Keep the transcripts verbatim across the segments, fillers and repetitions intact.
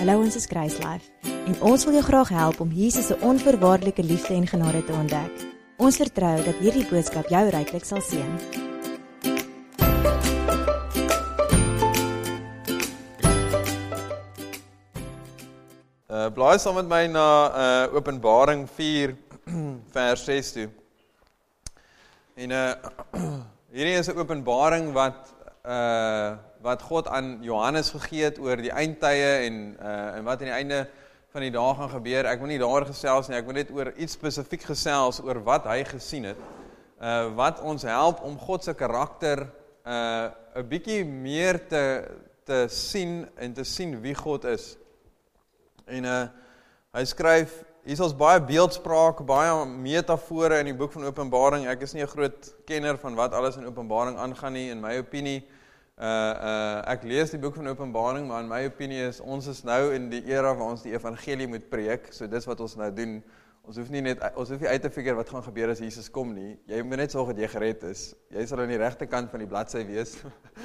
Hallo, ons is Grace Life en ons wil jou graag help om Jesus se onvoorwaardelike liefde en genade te ontdek. Ons vertrou dat hierdie boodskap jou ryklik sal seën. Uh, blaai saam met my na uh, Openbaring vier vers ses toe. En uh, hierdie is 'n openbaring wat uh, wat God aan Johannes gegee het oor die eindtye en uh, en wat aan die einde van die dag gaan gebeur. Ek wil nie daar gesels nie, ek wil net oor iets spesifiek gesels oor wat hy gesien het. Uh, wat ons help om God se karakter 'n uh, bietjie meer te te sien en te sien wie God is. En uh, hy skryf, hier is ons baie beeldspraak, baie metafore in die boek van Openbaring. Ek is nie 'n groot kenner van wat alles in Openbaring aangaan nie, in my opinie. Uh, uh, ek lees die boek van Openbaring, maar in my opinie is, ons is nou in die era waar ons die evangelie moet preek, so dis wat ons nou doen. Ons hoef nie net, ons hoef nie uit te figure wat gaan gebeur as Jesus kom nie. Jy moet net sorg dat jy gered is. Jy sal aan die regte kant van die bladsy wees.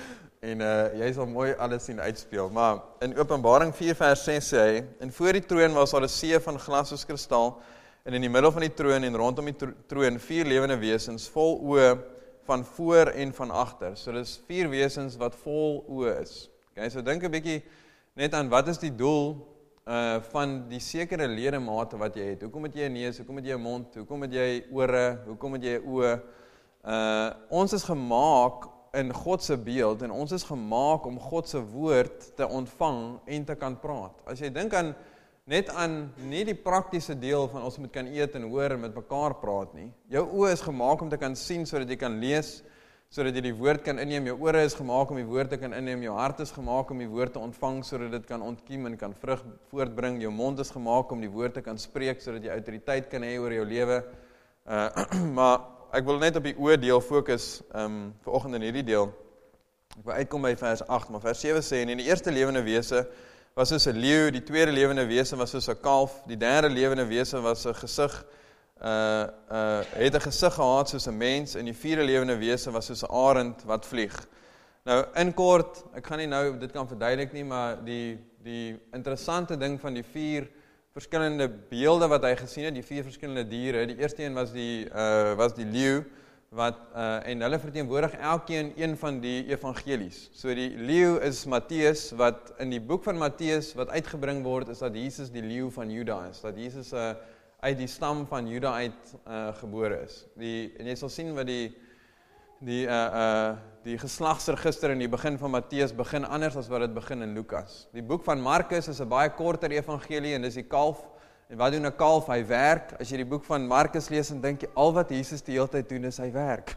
En uh, jy sal mooi alles sien uitspeel. Maar in Openbaring vier vers ses sê hy, en voor die troon was daar 'n see van glas soos kristal, en in die middel van die troon en rondom die troon vier lewende wesens vol oë van voor en van agter. So dis vier wesens wat vol oë is. Okay, so dink 'n bietjie net aan wat is die doel uh, van die sekere ledemate wat jy het. Hoekom het jy 'n neus? Hoekom het jy 'n mond? Hoekom het jy ore? Hoekom het jy oë? Uh, ons is gemaak in God se beeld en ons is gemaak om God se woord te ontvang en te kan praat. As jy dink aan net aan nie die praktiese deel van ons moet kan eet en hoor en met mekaar praat nie. Jou oë is gemaak om te kan sien sodat jy kan lees, sodat jy die woord kan inneem. Jou ore is gemaak om die woord te kan inneem. Jou hart is gemaak om die woord te ontvang sodat dit kan ontkiem en kan vrug voortbring. Jou mond is gemaak om die woord te kan spreek sodat jy autoriteit kan hê oor jou lewe. Uh, maar ek wil net op die oë deel fokus um, vanoggend in hierdie deel. Ek wil uitkom by vers agt, maar vers sewe sê, en in die eerste lewende wese was soos 'n leeu, die tweede lewende wese was soos 'n kalf, die derde lewende wese was 'n gesig, uh, uh, het 'n gesig gehad soos 'n mens, en die vierde lewende wese was soos 'n arend wat vlieg. Nou, in kort, ek gaan nie nou dit kan verduidelik nie, maar die, die interessante ding van die vier verskillende beelde wat hy gesien het, die vier verskillende diere, die eerste een was die, uh, was die leeu, wat, uh, en hulle verteenwoordig elkeen een van die evangelies. So die leeu is Matteus, wat in die boek van Matteus, wat uitgebring word, is dat Jesus die leeu van Juda is, dat Jesus uh, uit die stam van Juda uit uh, gebore is. Die, en jy sal sien wat die, die, uh, uh, die geslagsregister in die begin van Matteus begin anders as wat dit begin in Lukas. Die boek van Markus is 'n baie korter evangelie, en dis die kalf. En wat doen 'n kalf? Hy werk. As jy die boek van Markus lees, en dink jy, al wat Jesus die hele tyd doen, is hy werk.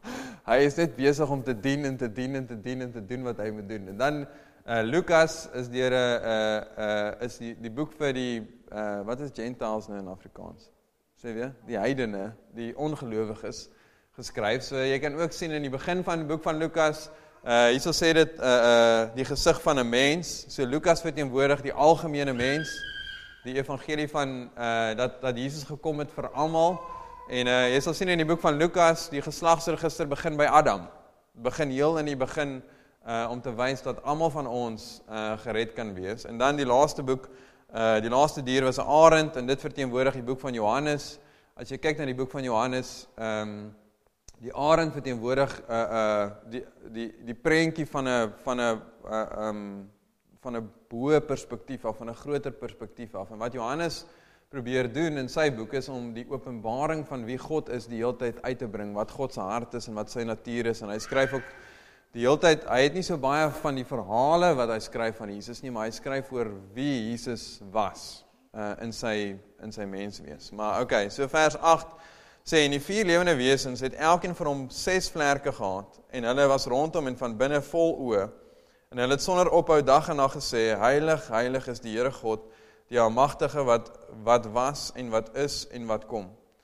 Hy is net besig om te dien, en te dien, en te dien, en te doen wat hy moet doen. En dan, uh, Lukas is deur 'n, uh, uh, is die, die boek vir die, uh, wat is Gentiles nou in Afrikaans? Sê weer? Die heidene, die ongelowiges, geskryf. So jy kan ook sien in die begin van die boek van Lukas, uh, hierso sê dit, uh, uh, die gesig van 'n mens. So Lukas verteenwoordig die algemene mens, die evangelie van, uh, dat, dat Jesus gekom het vir almal, en uh, jy sal sien in die boek van Lukas, die geslagsregister begin by Adam, begin heel in die begin, uh, om te wys dat almal van ons uh, gered kan wees, en dan die laaste boek, uh, die laaste dier was 'n arend, en dit verteenwoordig die boek van Johannes. As jy kyk na die boek van Johannes, um, die arend verteenwoordig uh, uh, die, die, die prentjie van 'n, van 'n, uh, um, van 'n boe perspektief af, van 'n groter perspektief af. En wat Johannes probeer doen in sy boek is om die openbaring van wie God is die hele tyd uit te bring, wat God se hart is en wat sy natuur is. En hy skryf ook die hele tyd, hy het nie so baie van die verhale wat hy skryf van Jesus nie, maar hy skryf oor wie Jesus was uh, in sy in sy menswees. Maar okay, so vers agt sê, en die vier lewende wesens het elkeen van hom ses vlerke gehad, en hulle was rondom en van binne vol oë. En hulle het sonder ophou dag en nag gesê, heilig, heilig is die Here God, die almagtige wat, wat was en wat is en wat kom.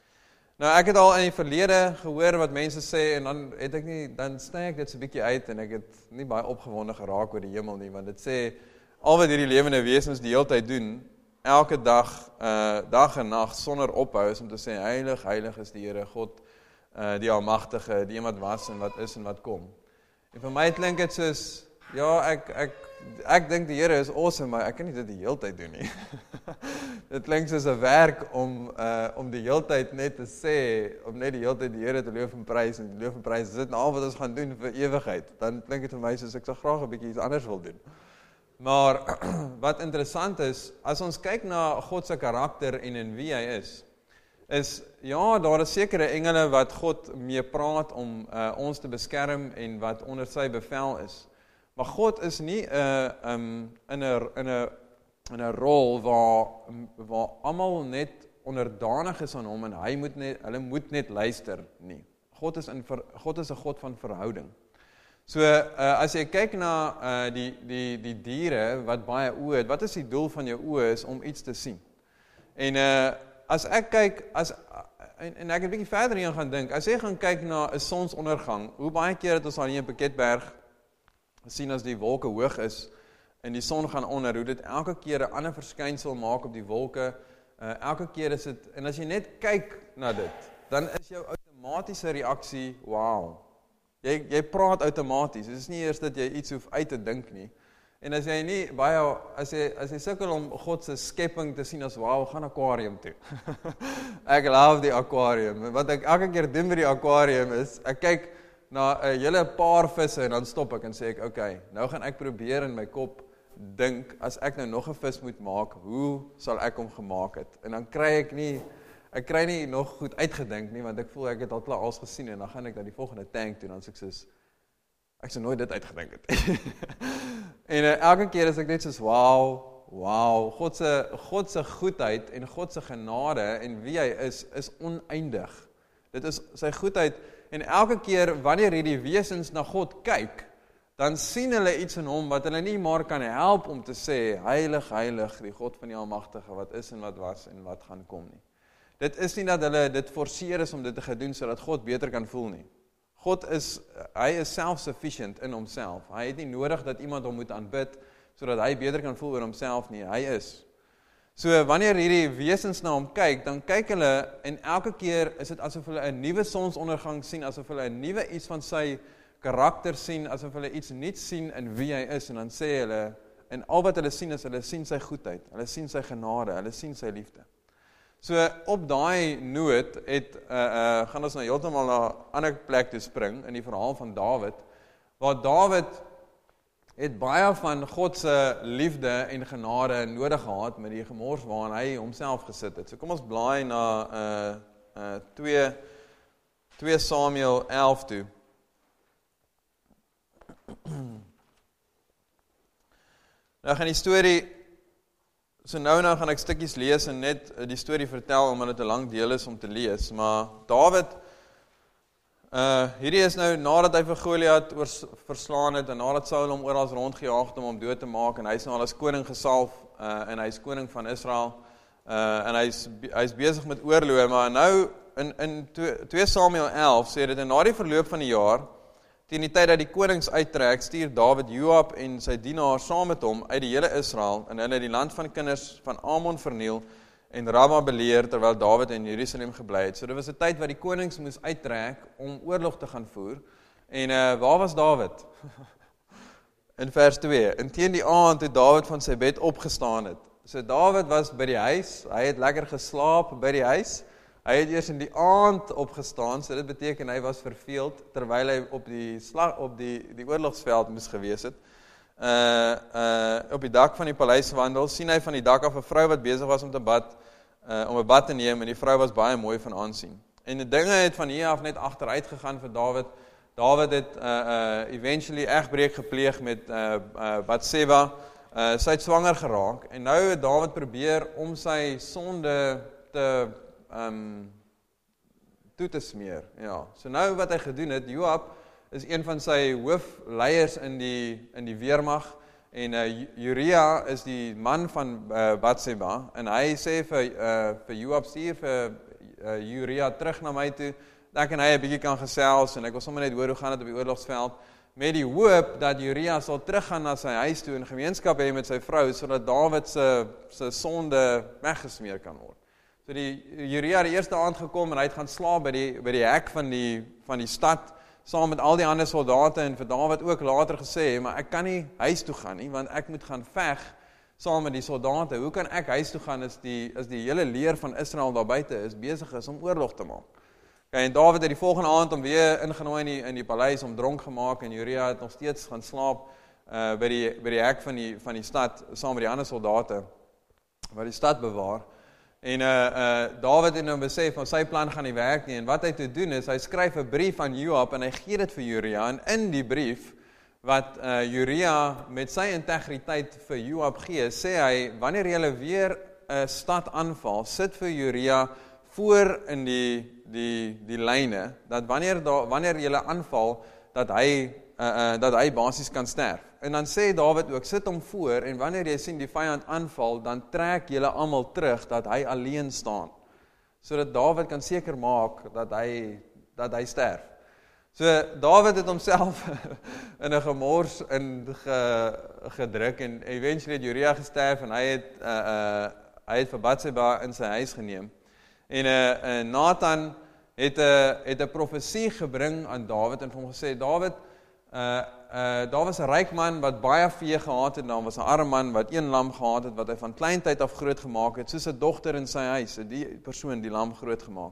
Nou ek het al in die verlede gehoor wat mense sê, en dan het ek nie, dan sny ek dit so 'n bietjie uit, en ek het nie baie opgewonde geraak oor die hemel nie, want dit sê, al wat hierdie lewende wesens die hele tyd doen, elke dag, uh, dag en nag, sonder ophou, is om te sê, heilig, heilig is die Here God, uh, die almagtige, die een wat was en wat is en wat kom. En vir my klink dit soos, ja, ek, ek ek dink die Here is awesome, maar ek kan nie dit die hele tyd doen nie. Dit klink soos 'n werk om uh, om die hele tyd net te sê, om net die hele tyd die Here te loof en prys en loof en prys. Is dit nou al wat ons gaan doen vir ewigheid? Dan klink dit vir my soos ek sou graag 'n bietjie iets anders wil doen. Maar wat interessant is, as ons kyk na God se karakter en in wie hy is, is ja, daar is sekere engele wat God mee praat om uh, ons te beskerm en wat onder sy bevel is. Maar God is nie uh, um, in 'n in 'n in 'n rol waar waar almal net onderdanig is aan hom en hy moet net hulle moet net luister nie. God is in God is 'n God van verhouding. So uh, as jy kyk na uh, die die die diere wat baie oë het, wat is die doel van jou oë is om iets te sien. En uh, as ek kyk as en, en ek het 'n bietjie verder heen gaan dink, as jy gaan kyk na 'n sonsondergang, hoe baie keer het ons al hier in Piketberg sien as die wolke hoog is en die son gaan onder, hoe dit elke keer 'n ander verskynsel maak op die wolke. Uh, elke keer is dit, en as jy net kyk na dit, dan is jou outomatiese reaksie, wow. Jy jy praat outomaties. Dit is nie eers dat jy iets hoef uit te dink nie. En as jy nie baie as jy as jy sukkel om God se skepping te sien as wow, gaan aquarium toe. Ek love die aquarium. Wat ek elke keer doen met die aquarium is, ek kyk na 'n hele paar visse en dan stop ek en sê ek, okay, nou gaan ek probeer in my kop dink, as ek nou nog 'n vis moet maak, hoe sal ek hom gemaak het? En dan kry ek nie, ek kry nie nog goed uitgedink nie, want ek voel ek het al klaar alles gesien, en dan gaan ek na die volgende tank toe, en dan sê ek soos, ek sou nooit dit uitgedink het. En uh, elke keer is ek net soos, wow, wow, God se, God se goedheid en God se genade en wie hy is, is oneindig. Dit is sy goedheid. En elke keer wanneer hierdie wesens na God kyk, dan sien hulle iets in hom wat hulle nie maar kan help om te sê, heilig, heilig, die God van die Almagtige, wat is en wat was en wat gaan kom nie. Dit is nie dat hulle dit forceer is om dit te gedoen, sodat God beter kan voel nie. God is, hy is self-sufficient in homself. Hy het nie nodig dat iemand hom moet aanbid, sodat hy beter kan voel oor homself nie. Hy is. So, wanneer hierdie wesens na hom kyk, dan kyk hulle, en elke keer is dit asof hulle 'n nuwe sonsondergang sien, asof hulle 'n nuwe iets van sy karakter sien, asof hulle iets nuuts sien in wie hy is, en dan sê hulle, en al wat hulle sien is, hulle sien sy goedheid, hulle sien sy genade, hulle sien sy liefde. So, op daai noot, het, uh, uh, gaan ons nou heeltemal na 'n ander plek toe spring, in die verhaal van Dawid, waar Dawid het baie van God se liefde en genade nodig gehad met die gemors waarin hy homself gesit het. So kom ons blaai na uh, uh, twee Samuel elf toe. Nou gaan die storie, so nou nou gaan ek stukkies lees en net die storie vertel, omdat dit 'n lang deel is om te lees, maar Dawid, Uh, hierdie is nou nadat hy vir Goliat verslaan het, en nadat Saul hom oral rondgejaag het om hom dood te maak, en hy is nou al as koning gesalf, uh, en hy is koning van Israel, uh, en hy is, hy is besig met oorloë, maar nou, in, in twee Samuel elf, sê dit, en na die verloop van die jaar, teen die tyd dat die konings uittrek, stuur Dawid Joab en sy dienaar saam met hom uit die hele Israel, en hulle die land van kinders van Ammon verniel, en Rama beleer, terwyl Dawid in Jerusalem gebly het. So dit was 'n tyd wat die konings moes uittrek om oorlog te gaan voer. En uh, waar was Dawid? In vers twee. En teen die aand het Dawid van sy bed opgestaan het. So Dawid was by die huis, hy het lekker geslaap by die huis. Hy het eers in die aand opgestaan, so dit beteken hy was verveeld terwyl hy op die slag op die die oorlogsveld moes gewees het. Uh, uh, op die dak van die paleis wandel, sien hy van die dak af 'n vrou wat besig was om te bad, uh, om 'n bad te neem, en die vrou was baie mooi van aansien. En die dinge het van hier af net agteruit gegaan vir Dawid. Dawid het uh, uh, eventually egbreek gepleeg met uh, uh, Batseba. Uh, sy het swanger geraak, en nou het Dawid probeer om sy sonde te um, toe te smeer. Ja. So nou wat hy gedoen het, Joab is een van sy hoofleiers in die in die weermag, en uh, Uria is die man van uh, Batseba, en hy sê vir uh, vir Joab, stuur vir uh, Uria terug na my toe, dat en hy 'n bietjie kan gesels, en ek wil sommer net hoor hoe gaan dit op die oorlogsveld, met die hoop dat Uria sal teruggaan na sy huis toe en gemeenskap hê met sy vrou, sodat Dawid se se sonde weggesmeer kan word. So die Uria het die eerste aand gekom, en hy het gaan slaap by die by die hek van die van die stad, saam met al die ander soldate en vir Dawid ook later gesê, maar ek kan nie huis toe gaan nie, want ek moet gaan veg saam met die soldate. Hoe kan ek huis toe gaan as die, as die hele leer van Israel daar buite is, besig is om oorlog te maak? Okay, en Dawid het die volgende aand om weer ingenooi in die, in die paleis, om dronk gemaak, en Uria het nog steeds gaan slaap uh, by, die, by die hek van die, van die stad, saam met die ander soldate, wat die stad bewaar. En uh, uh, Dawid het nou besef, van sy plan gaan nie werk nie, en wat hy toe doen is, hy skryf 'n brief aan Joab, en hy gee dit vir Uria, en in die brief, wat uh, Uria met sy integriteit vir Joab gee, sê hy, wanneer jy weer 'n stad aanval, sit vir Uria voor in die, die, die lyne, dat wanneer, da, wanneer jy aanval, dat hy, uh, uh, dat hy basies kan sterf. En dan sê Dawid ook, sit hom voor, en wanneer jy sien die vyand aanval, dan trek julle almal terug, dat hy alleen staan, sodat Dawid kan seker maak, dat hy, dat hy sterf. So, Dawid het homself in 'n gemors in ge, gedruk, en eventually het Uria gesterf, en hy het, uh, uh, hy het vir Batseba in sy huis geneem. En uh, uh, Nathan het 'n uh, het 'n profesie gebring aan Dawid, en vir hom gesê, Dawid, uh, uh, daar was 'n ryk man, wat baie vee gehad het, en daar was 'n arm man, wat een lam gehad het, wat hy van kleintyd af groot gemaak het, soos 'n dogter in sy huis, die persoon die lam groot gemaak.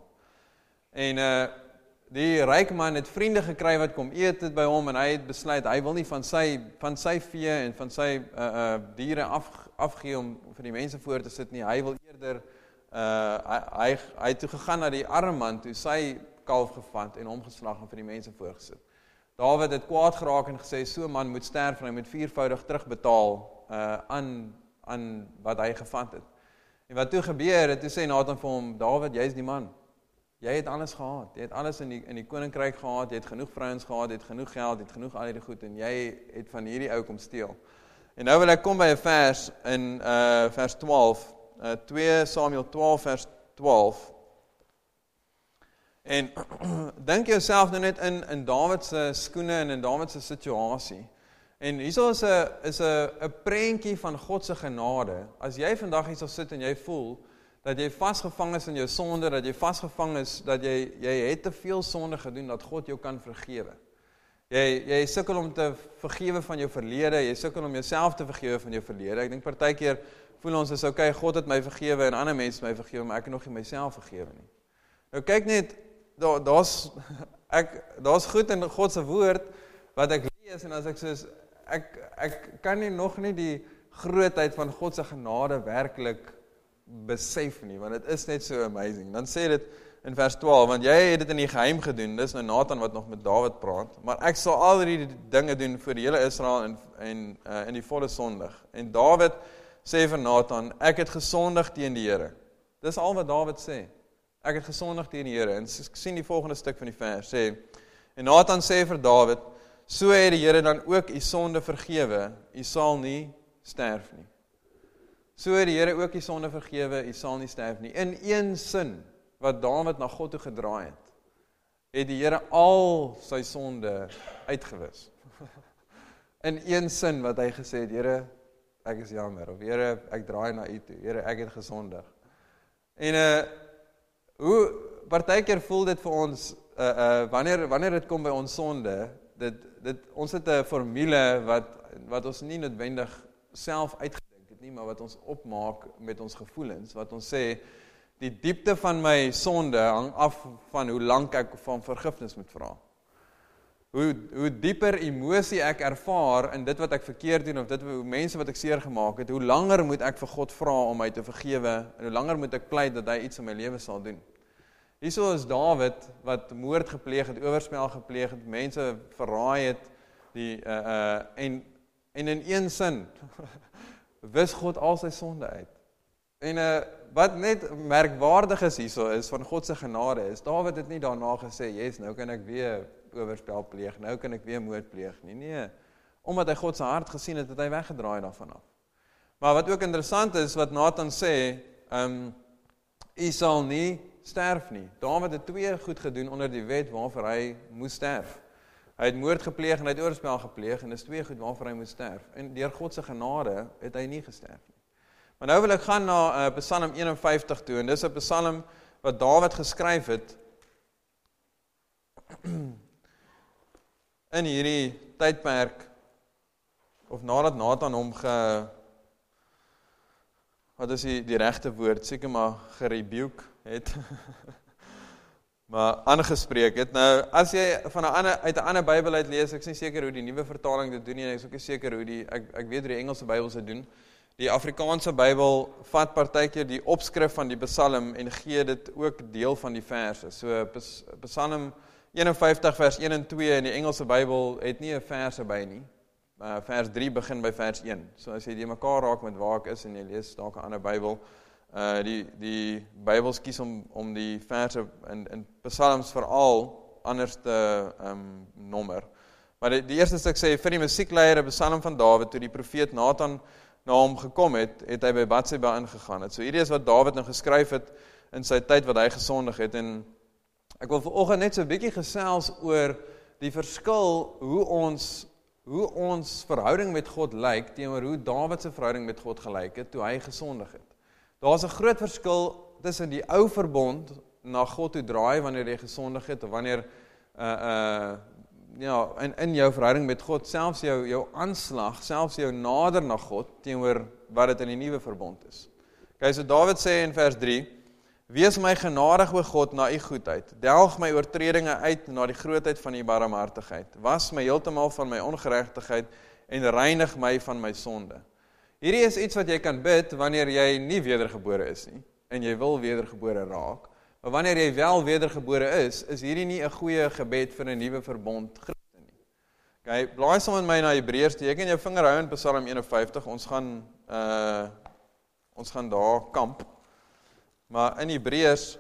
En, uh, Die ryk man het vriende gekry wat kom eet het by hom, en hy het besluit, hy wil nie van sy, van sy vee en van sy uh, uh, diere af, afgee om vir die mense voor te sit nie, hy wil eerder, uh, hy, hy, hy het toe gegaan na die arme man, toe sy kalf gevat en omgeslag en vir die mense voorgesit. Dawid het kwaad geraak en gesê, so man moet sterf en hy moet viervoudig terugbetaal uh, aan, aan wat hy gevat het. En wat toe gebeur het, toe sê Nathan vir hom, Dawid, jy is die man. Jy het alles gehad, jy het alles in die, in die koninkryk gehad, jy het genoeg vrouens gehad, jy het genoeg geld, jy het genoeg al die goed, en jy het van hierdie ou kom steel. En nou wil ek kom by 'n vers in uh, vers twaalf, uh, twee Samuel twaalf vers twaalf. En dink jouself nou net in, in Dawid se skoene en in Dawid se situasie. En hierso is 'n is 'n 'n prentjie van God se genade. As jy vandag hier sal sit en jy voel dat jy vasgevang is in jou sonde, dat jy vasgevang is, dat jy, jy het te veel sonde gedoen, dat God jou kan vergewe. Jy, jy sukkel om te vergewe van jou verlede, jy sukkel om jouself te vergewe van jou verlede. Ek dink partykeer voel ons is, okay, God het my vergewe en ander mense my vergewe, maar ek het nog nie myself vergewe nie. Nou kyk net, daar daar's ek daar's goed in God se woord wat ek lees, en as ek soos ek ek kan nie nog nie die grootheid van God se genade werklik besef nie, want dit is net so amazing. Dan sê dit in vers twaalf, want jy het dit in die geheim gedoen, dis nou Nathan wat nog met Dawid praat, maar ek sal al die dinge doen vir die hele Israel en, en uh, in die volle sondig. En Dawid sê vir Nathan, ek het gesondig teen die Here. Dis al wat Dawid sê. Ek het gesondig teen die Here. En ek sien die volgende stuk van die vers, sê, en Nathan sê vir Dawid, so het die Here dan ook u sonde vergewe, u sal nie sterf nie. So het die Here ook die sonde vergewe, u sal nie sterf nie. In een sin, wat Dawid na God toe gedraai het, het die Here al sy sonde uitgewis. In een sin wat hy gesê het, Here, ek is jammer, of Here, ek draai na u toe, Here, ek het gesondig. En uh, hoe, partykeer voel dit vir ons, uh, uh, wanneer, wanneer dit kom by ons sonde, dit, dit, ons het 'n formule wat, wat ons nie noodwendig self uitgedink het nie, maar wat ons opmaak met ons gevoelens, wat ons sê, die diepte van my sonde hang af van hoe lank ek van vergifnis moet vra. Hoe, hoe dieper emosie ek ervaar in dit wat ek verkeerd doen, of dit hoe mense wat ek seer gemaak het, hoe langer moet ek vir God vra om my te vergewe, en hoe langer moet ek pleit dat hy iets in my lewe sal doen. Hierso is Dawid, wat moord gepleeg het, oorspel gepleeg het, mense verraai het, die, uh, uh, en, en in een sin, wis God al sy sonde uit. En uh, wat net merkwaardig is hierso is, van God se genade is, Dawid het nie daarna gesê, yes, nou kan ek weer oorspel pleeg, nou kan ek weer moord pleeg nie, nee, omdat hy God se hart gesien het, het hy weggedraai daarvan af. Maar wat ook interessant is, wat Nathan sê, um, hy sal nie sterf nie. Dawid het twee goed gedoen onder die wet waarvoor hy moes sterf. Hy het moord gepleeg en hy het oorspel gepleeg, en dis twee goed waarvoor hy moes sterf. En deur God se genade het hy nie gesterf nie. Maar nou wil ek gaan na uh, Psalm eenenvyftig toe, en dis 'n Psalm wat Dawid geskryf het, in hierdie tydperk, of nadat Nathan hom ge, wat is die, die regte woord, seker maar gerebuke het, maar aangespreek het. Nou, as jy van 'n ander, uit 'n ander Bybel uit lees, ek is nie seker hoe die nuwe vertaling dit doen nie, en ek is ook nie seker hoe die, ek, ek weet hoe die Engelse Bybel dit doen. Die Afrikaanse Bybel vat partykeer die opskrif van die Psalm en gee dit ook deel van die verse. So Psalm eenenvyftig vers een en twee in die Engelse Bybel het nie 'n verse by nie. Uh, vers drie begin by vers een. So as jy die mekaar raak met waar ek is en jy lees dalk 'n ander Bybel, uh, die die Bybels kies om om die verse in in Psalms veral anders te um, nommer. Maar die, die eerste stuk sê vir die musiekleier 'n Psalm van Dawid, toe die profeet Nathan na hom gekom het, het hy by Batseba ingegaan het. So hierdie is wat Dawid nou geskryf het in sy tyd wat hy gesondig het, en ek wil vanoggend net so 'n bietjie gesels oor die verskil hoe ons hoe ons verhouding met God lyk teenoor hoe Dawid se verhouding met God gelyk het toe hy gesondig het. Daar's 'n groot verskil tussen die ou verbond na God toe draai wanneer jy gesondig het, of wanneer uh uh ja, in in jou verhouding met God, selfs jou jou aanslag, selfs jou nader na God teenoor wat dit in die nuwe verbond is. Okay, so Dawid sê in vers drie: Wees my genadig, o God, na u goedheid. Delg my oortredinge uit na die grootheid van u barmhartigheid. Was my heeltemal van my ongeregtigheid en reinig my van my sonde. Hierdie is iets wat jy kan bid wanneer jy nie wedergebore is nie en jy wil wedergebore raak. Maar wanneer jy wel wedergebore is, is hierdie nie 'n goeie gebed vir 'n nuwe verbond Christen nie. Okay, blaai saam met my na Hebreërs, jy kan jou vinger hou in Psalm eenenvyftig. Ons gaan uh ons gaan daar kamp. Maar in Hebreërs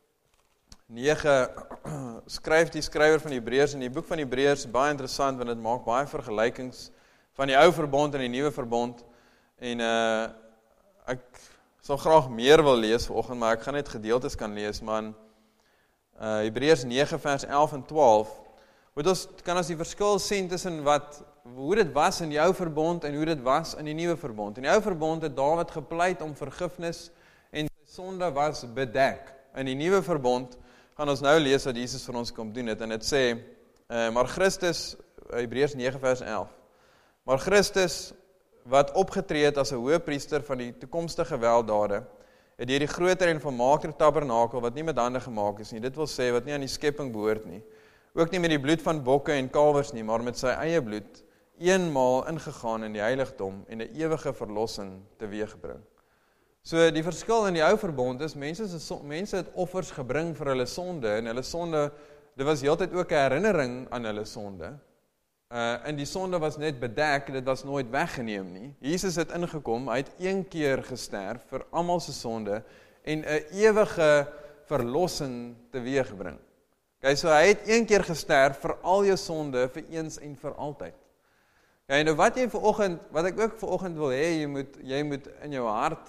nege skryf die skrywer van Hebreërs, in die boek van Hebreërs, baie interessant, want dit maak baie vergelykings van die ou verbond en die nuwe verbond. En uh ek sal graag meer wil lees vanoggend, maar ek gaan net gedeeltes kan lees, maar in uh, Hebreërs nege vers elf en twaalf, moet ons, kan ons die verskil sien tussen wat, hoe dit was in die ou verbond en hoe dit was in die nuwe verbond. In die ou verbond het Dawid gepleit om vergifnis en sy sonde was bedek. In die nuwe verbond gaan ons nou lees wat Jesus vir ons kom doen het, en dit sê, uh, maar Christus, Hebreërs nege vers elf, maar Christus, wat opgetree het as 'n hoëpriester van die toekomstige weldade, het deur die groter en volmaakter tabernakel, wat nie met hande gemaak is nie, dit wil sê, wat nie aan die skepping behoort nie, ook nie met die bloed van bokke en kalwers nie, maar met sy eie bloed, eenmaal ingegaan in die heiligdom, en 'n ewige verlossing teweegbring. So die verskil in die ou verbond is, mense, is, mense het offers gebring vir hulle sonde, en hulle sonde, dit was heeltyd ook 'n herinnering aan hulle sonde, Uh, en die sonde was net bedek, dit was nooit weggeneem nie. Jesus het ingekom, hy het een keer gesterf vir almal se sonde en 'n ewige verlossing teweegbring. Okay, so hy het een keer gesterf vir al jou sonde, vir eens en vir altyd. Okay, nou wat jy vanoggend, wat ek ook vanoggend wil hê, jy moet jy moet in jou hart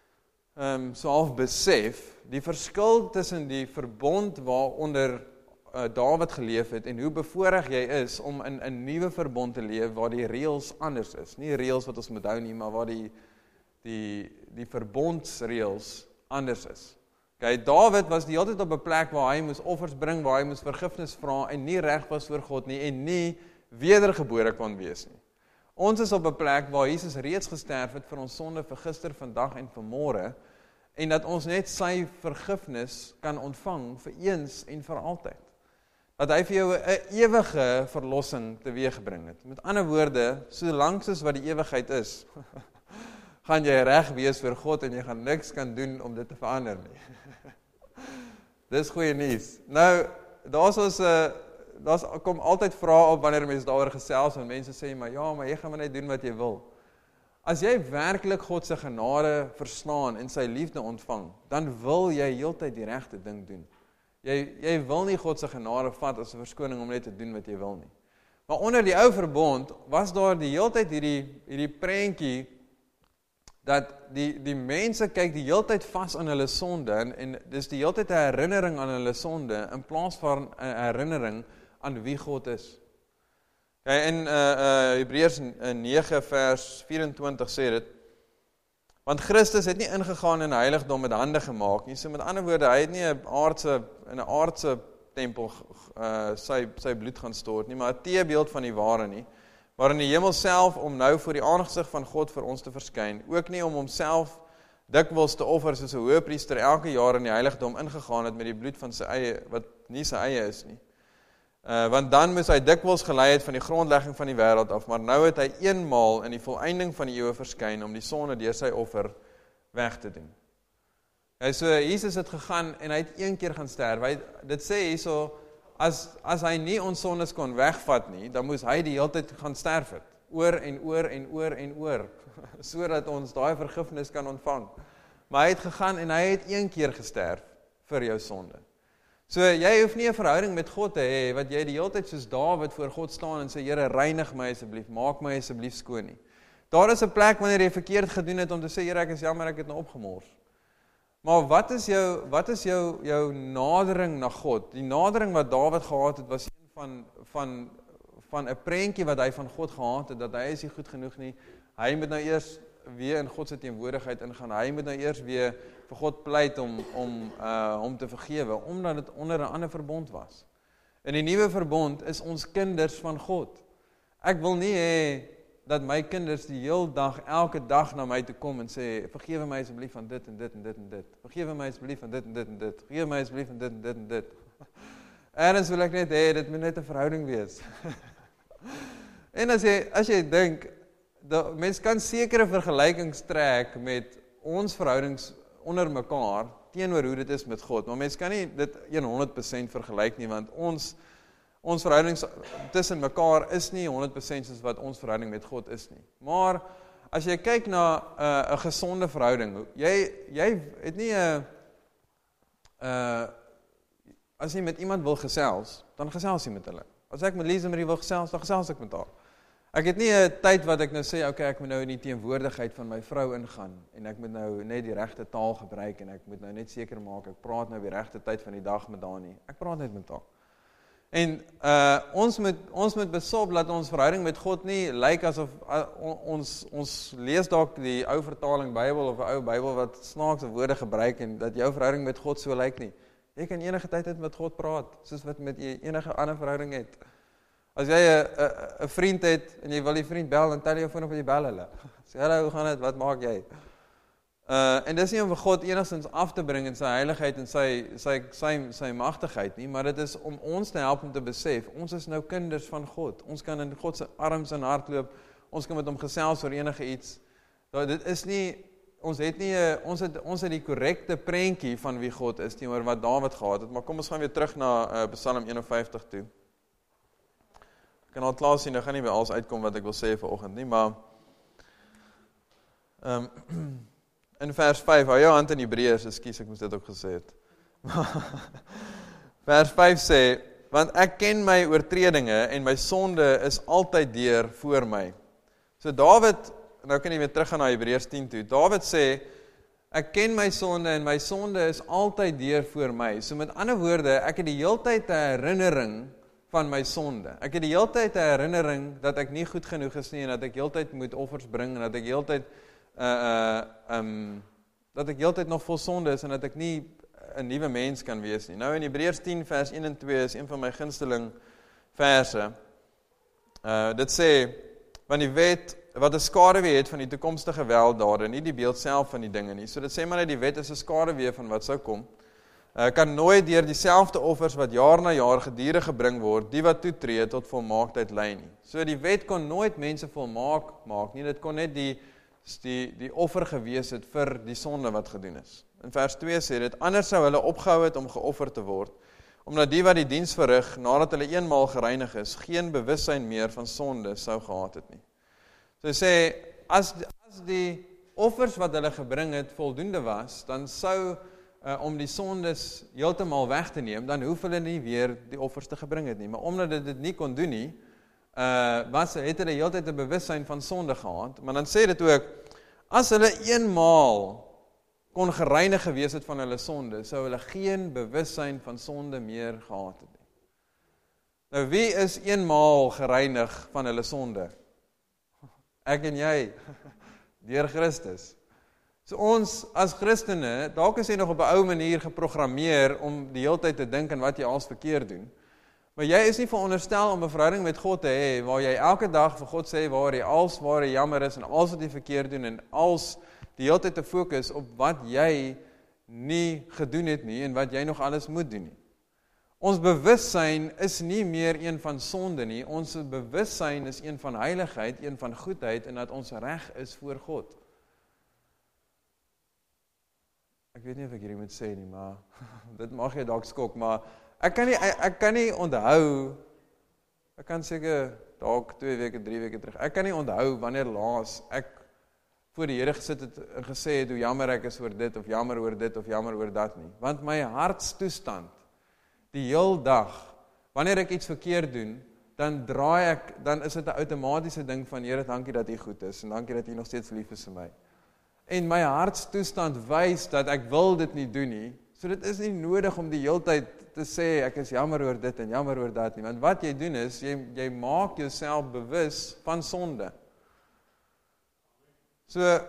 um, so half besef, die verskil tussen die verbond waaronder Uh, Dawid geleef het, en hoe bevoorreg jy is om in 'n nuwe verbond te leef, waar die reëls anders is, nie reëls wat ons moet hou nie, maar waar die, die, die verbondsreëls anders is. Okay, Dawid was die hele tyd op 'n plek waar hy moes offers bring, waar hy moes vergifnis vra, en nie reg was voor God nie, en nie wedergebore kon wees nie. Ons is op 'n plek waar Jesus reeds gesterf het vir ons sonde, vir gister, vandag en vir môre, en dat ons net sy vergifnis kan ontvang vir eens en vir altyd. Dat hy vir jou 'n ewige verlossing teweegbring het. Met ander woorde, solank soos wat die ewigheid is, gaan jy reg wees vir God en jy gaan niks kan doen om dit te verander nie. Dis goeie nuus. Nou, daar's ons 'n uh, daar's kom altyd vrae op wanneer mense daaroor gesels, en mense sê maar ja, maar jy gaan maar net doen wat jy wil. As jy werklik God se genade verstaan en sy liefde ontvang, dan wil jy heeltyd die regte ding doen. Jy, jy wil nie God se genade vat as 'n verskoning om net te doen wat jy wil nie. Maar onder die ou verbond was daar die heeltyd hierdie hierdie prentjie dat die die mense kyk die heeltyd vas aan hulle sonde, en, en dis die heeltyd 'n herinnering aan hulle sonde in plaas van 'n herinnering aan wie God is. Okay, in uh, uh, Hebreërs nege vers vyf-en-twintig sê dit, want Christus het nie ingegaan in 'n heiligdom met hande gemaak nie. So met ander woorde, hy het nie 'n aardse in 'n aardse tempel uh, sy, sy bloed gaan stort nie, maar 'n teebeeld van die ware nie, waarin die hemel self om nou voor die aangesig van God vir ons te verskyn, ook nie om homself dikwels te offer soos 'n hoëpriester elke jaar in die heiligdom ingegaan het met die bloed van sy eie, wat nie sy eie is nie. Uh, want dan moes hy dikwels gelei het van die grondlegging van die wêreld af, maar nou het hy eenmaal in die volëinding van die eeue verskyn om die sonde deur sy offer weg te doen. Ja, so Jesus het gegaan en hy het een keer gaan sterf. Hy, dit sê hierso, as, as hy nie ons sondes kon wegvat nie, dan moes hy die hele tyd gaan sterf het. Oor en oor en oor en oor, sodat ons daai vergifnis kan ontvang. Maar hy het gegaan en hy het een keer gesterf vir jou sonde. So jy hoef nie 'n verhouding met God te hê, wat jy die hele tyd soos Dawid voor God staan en sê, Here, reinig my asseblief, maak my asseblief skoon nie. Daar is 'n plek wanneer jy verkeerd gedoen het om te sê, Here, ek is jammer, ek het nou opgemors. Maar wat is jou, wat is jou, jou nadering na God? Die nadering wat Dawid gehad het, was een van, van, van 'n prentjie wat hy van God gehad het, dat hy is nie goed genoeg nie. Hy moet nou eers weer in God se teenwoordigheid ingaan. Hy moet nou eers weer vir God pleit om, om, uh, om te vergewe, omdat het onder 'n ander verbond was. In die nuwe verbond is ons kinders van God. Ek wil nie hê dat my kinders die heel dag, elke dag na my toe kom en sê, vergewe my asseblief van dit en dit en dit en dit. Vergewe my asseblief van dit en dit en dit. Vergewe my asseblief van dit en dit en dit. Ergens wil ek net hê, dit moet net 'n verhouding wees. En as jy, as jy dink, mens kan sekere vergelykings trek met ons verhoudings onder mekaar, teenoor hoe dit is met God, maar mens kan nie dit honderd persent vergelyk nie, want ons, ons verhoudings tussen mekaar is nie honderd persent soos wat ons verhouding met God is nie. Maar, as jy kyk na 'n uh, gesonde verhouding, jy, jy het nie 'n, uh, as jy met iemand wil gesels, dan gesels jy met hulle. As ek met Lisa Marie wil gesels, dan gesels ek met haar. Ek het nie 'n tyd wat ek nou sê, okay, ek moet nou in die teenwoordigheid van my vrou ingaan, en ek moet nou net die regte taal gebruik, en ek moet nou net seker maak, ek praat nou die regte tyd van die dag met haar nie. Ek praat net met haar. En uh, ons moet, ons moet besop dat ons verhouding met God nie lyk asof uh, ons, ons lees dalk die ou vertaling Bybel, of 'n ou Bybel wat snaakse woorde gebruik, en dat jou verhouding met God so lyk nie. Jy kan enige tyd met God praat, soos wat met enige ander verhouding het. As jy 'n vriend het, en jy wil die vriend bel, dan tel jy jou foon op en jy bel hulle. Sê, hallo, hoe gaan dit, wat maak jy? Uh, en dis nie om vir God enigstens af te bring in sy heiligheid en sy, sy, sy, sy magtigheid nie, maar dit is om ons te help om te besef, ons is nou kinders van God. Ons kan in God se arms en hart loop, ons kan met hom gesels oor enige iets. Nou, dit is nie, ons het nie, ons het, ons het die korrekte prentjie van wie God is, teenoor wat Dawid gehad het, maar kom ons gaan weer terug na uh, Psalm eenenvyftig toe. Ek kan al klaar sien, ek gaan nie by alles uitkom wat ek wil sê vanoggend nie, maar um, in vers vyf, hou jou hand in Hebreërs, ekskuus, ek moes dit ook gesê het. Vers vyf sê, want ek ken my oortredinge en my sonde is altyd deur voor my. So Dawid, nou kan jy weer teruggaan na Hebreërs tien toe, Dawid sê, ek ken my sonde en my sonde is altyd deur voor my. So met ander woorde, ek het die heeltyd 'n herinnering van my sonde. Ek het die heeltyd 'n herinnering dat ek nie goed genoeg is nie, en dat ek heeltyd moet offers bring, en dat ek heeltyd uh, uh, um, dat ek heeltyd nog vol sonde is, en dat ek nie 'n nuwe mens kan wees nie. Nou in Hebreërs tien vers een en twee is een van my gunsteling verse. Uh, dit sê, want die wet wat 'n skaduwee het van die toekomstige weldade, nie die beeld self van die dinge nie. So dit sê maar net die wet is 'n skaduwee van wat sou kom. Uh, kan nooit deur dieselfde offers wat jaar na jaar gedurig gebring word, die wat toetree tot volmaaktheid lei nie. So die wet kon nooit mense volmaak maak nie, dit kon net die, die, die offer gewees het vir die sonde wat gedoen is. In vers twee sê dit, anders sou hulle opgehou het om geoffer te word, omdat die wat die diens verrig, nadat hulle eenmaal gereinig is, geen bewussyn meer van sonde sou gehad het nie. So sê, as, as die offers wat hulle gebring het voldoende was, dan sou Uh, om die sondes heeltemal weg te neem, dan hoef hulle nie weer die offers te gebring het nie. Maar omdat dit dit nie kon doen nie, uh, was, het hulle heeltyd 'n bewussyn van sonde gehad. Maar dan sê dit ook, as hulle eenmaal kon gereinig gewees het van hulle sonde, sou hulle geen bewussyn van sonde meer gehad het nie. Nou wie is eenmaal gereinig van hulle sonde? Ek en jy, deur Christus. So ons as Christene, dalk is jy nog op 'n ou manier geprogrammeer om die hele tyd te dink aan wat jy als verkeerd doen. Maar jy is nie veronderstel om 'n verhouding met God te hê waar jy elke dag vir God sê waar jy als waar jy jammer is en als wat jy verkeerd doen en als die hele tyd te fokus op wat jy nie gedoen het nie en wat jy nog alles moet doen nie. Ons bewussyn is nie meer een van sonde nie, ons bewussyn is een van heiligheid, een van goedheid en dat ons reg is voor God. Ek weet nie of ek hierdie moet sê nie, maar dit mag jy dalk skok, maar ek kan nie, ek, ek kan nie onthou, ek kan seker dalk twee weke, drie weke terug, ek kan nie onthou wanneer laas ek voor die Here gesit het en gesê het hoe jammer ek is oor dit, of jammer oor dit, of jammer oor dat nie. Want my hartstoestand, die heel dag, wanneer ek iets verkeerd doen, dan draai ek, dan is dit 'n outomatiese ding van Here, dankie dat U goed is, en dankie dat U nog steeds lief is vir my. En my hartstoestand wys dat ek wil dit nie doen nie, so dit is nie nodig om die hele tyd te sê, ek is jammer oor dit en jammer oor dat nie, want wat jy doen is, jy, jy maak jouself bewus van sonde. So,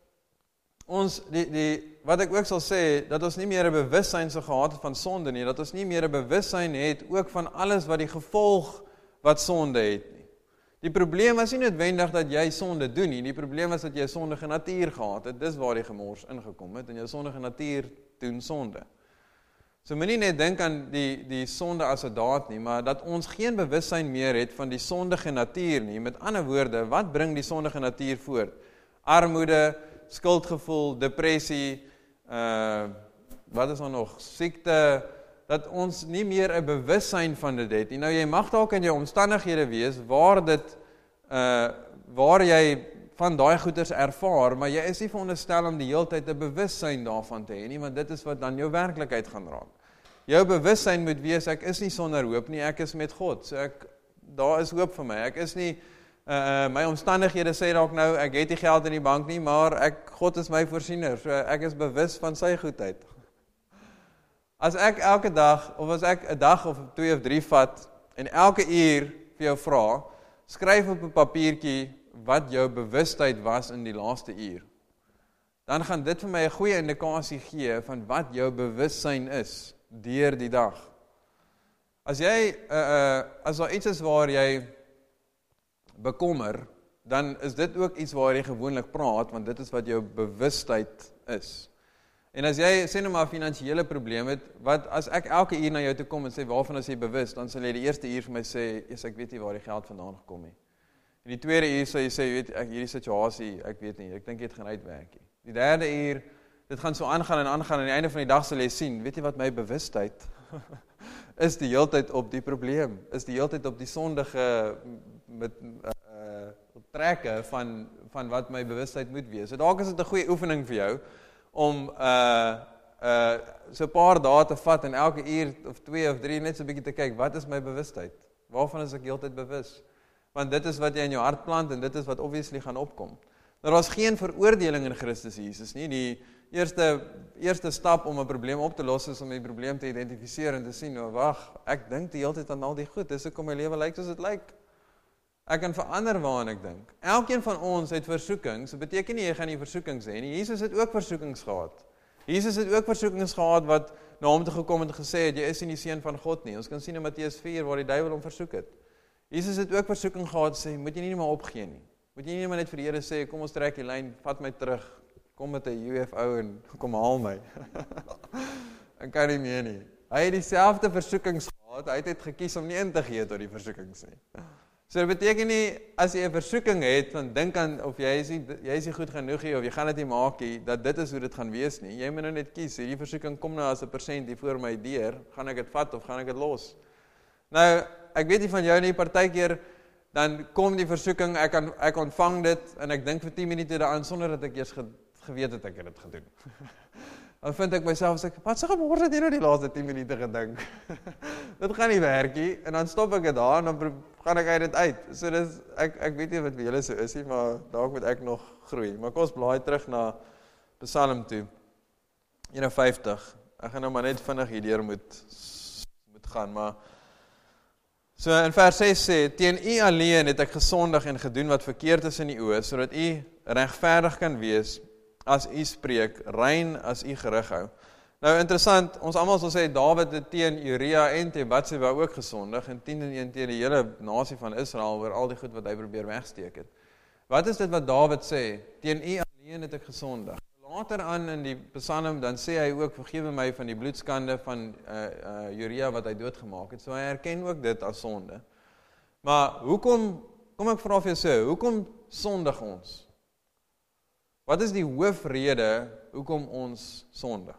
ons, die, die, wat ek ook sal sê, dat ons nie meer 'n bewussyn so gehad het van sonde nie, dat ons nie meer 'n bewussyn het, ook van alles wat die gevolg wat sonde het nie. Die probleem is nie noodwendig dat jy sonde doen nie, die probleem is dat jy 'n sondige natuur gehad het, dis waar die gemors ingekom het, en jou sondige natuur doen sonde. So moenie net dink aan die, die sonde as 'n daad nie, maar dat ons geen bewussyn meer het van die sondige natuur nie, met ander woorde, wat bring die sondige natuur voort? Armoede, skuldgevoel, depressie, uh, wat is dan nog, siekte, dat ons nie meer 'n bewussyn van dit het. Nou jy mag dalk in jou omstandighede wees waar dit uh, waar jy van daai goeders ervaar, maar jy is nie veronderstel om die hele tyd 'n bewussyn daarvan te hê nie, want dit is wat dan jou werklikheid gaan raak. Jou bewussyn moet wees, ek is nie sonder hoop nie, ek is met God. So ek daar is hoop vir my. Ek is nie Uh, my omstandighede sê dalk nou, ek het nie geld in die bank nie, maar ek, God is my voorsiener, so ek is bewus van sy goedheid. As ek elke dag, of as ek 'n dag of twee of drie vat, en elke uur vir jou vra, skryf op 'n papiertjie wat jou bewustheid was in die laaste uur, dan gaan dit vir my 'n goeie indikasie gee van wat jou bewussyn is, deur die dag. As jy, uh, uh, as daar iets is waar jy bekommer, dan is dit ook iets waar jy gewoonlik praat, want dit is wat jou bewustheid is. En as jy, sê nou maar, finansiële probleem het, wat as ek elke uur na jou toe kom en sê, waarvan is jy bewus, dan sal jy die eerste uur vir my sê, yes, ek weet nie waar die geld vandaan gekom het. En die tweede uur sal jy sê, jy weet, ek, hierdie situasie, ek weet nie, ek dink dit gaan uitwerk nie. Die derde uur, dit gaan so aangaan en aangaan, en aan die einde van die dag sal jy sien, weet jy wat my bewustheid is die heeltyd op die probleem, is die heeltyd op die sondige met uh, trekke van, van wat my bewustheid moet wees. So dalk is dit 'n goeie oefening vir jou, om uh, uh, so 'n paar dae te vat, en elke uur of twee of drie net so 'n bietjie te kyk, wat is my bewustheid? Waarvan is ek heeltyd bewus? Want dit is wat jy in jou hart plant, en dit is wat obviously gaan opkom. Nou, daar is geen veroordeling in Christus Jesus nie. Die eerste, eerste stap om 'n probleem op te los is om die probleem te identifiseer en te sien, nou wag, ek dink die hele tyd aan al die goed, dis hoekom my lewe lyk soos dit lyk. Ek kan verander waaraan ek dink. Elkeen van ons het versoekings, dit beteken nie jy gaan nie versoekings hê nie. Jesus het ook versoekings gehad. Jesus het ook versoekings gehad wat na hom toe gekom en gesê het, jy is nie die seun van God nie. Ons kan sien in Matteus vier waar die duiwel hom versoek het. Jesus het ook versoeking gehad, sê, moet jy nie maar opgee nie. Moet jy nie maar net vir die Here sê, kom ons trek die lyn, vat my terug, kom met 'n U F O en kom haal my. Ek kan nie meer nie. Hy het dieselfde versoekings gehad, hy het net gekies om nie in te gee tot die versoekings nie. So dit beteken nie, as jy 'n versoeking het, van dink aan, of jy is nie, jy is nie goed genoeg nie, of jy gaan dit nie maak nie, dat dit is hoe dit gaan wees nie. Jy moet nou net kies, hierdie versoeking kom nou as 'n persent hier voor my deur, gaan ek dit vat of gaan ek dit los? Nou, ek weet nie van jou nie, partykeer, dan kom die versoeking, ek, kan, ek ontvang dit, en ek dink vir tien minute daaraan, sonder dat ek eers ge, geweet het ek het dit gedoen. Dan vind ek myself, sê, wat sê gemors het jy nou die laaste tien minute gedink? Dit gaan nie werk nie, en dan stop ek dit daar, en dan gaan ek uit dit uit. So dis, ek, ek weet nie wat vir julle so is nie, maar daar moet ek nog groei. Maar kom ons blaai terug na Psalm toe, eenenvyftig. Ek gaan nou maar net vinnig hierdeur moet, moet gaan, maar so in vers ses sê, teen u alleen het ek gesondig en gedoen wat verkeerd is in die oë, sodat u regverdig kan wees, as u spreek, rein as u gerig hou. Nou interessant, ons almal sal sê Dawid het teen Uria en teen Batseba ook gesondig en tien en een teen die hele nasie van Israel oor al die goed wat hy probeer wegsteek het. Wat is dit wat Dawid sê? Teen u alleen het ek gesondig. Later aan in die Psalm dan sê hy ook vergewe my van die bloedskande van uh, uh, Uria wat hy doodgemaak het. So hy erken ook dit as sonde. Maar hoekom, kom ek vra vir jou so, hoekom sondig ons? Wat is die hoofrede hoekom ons sondig?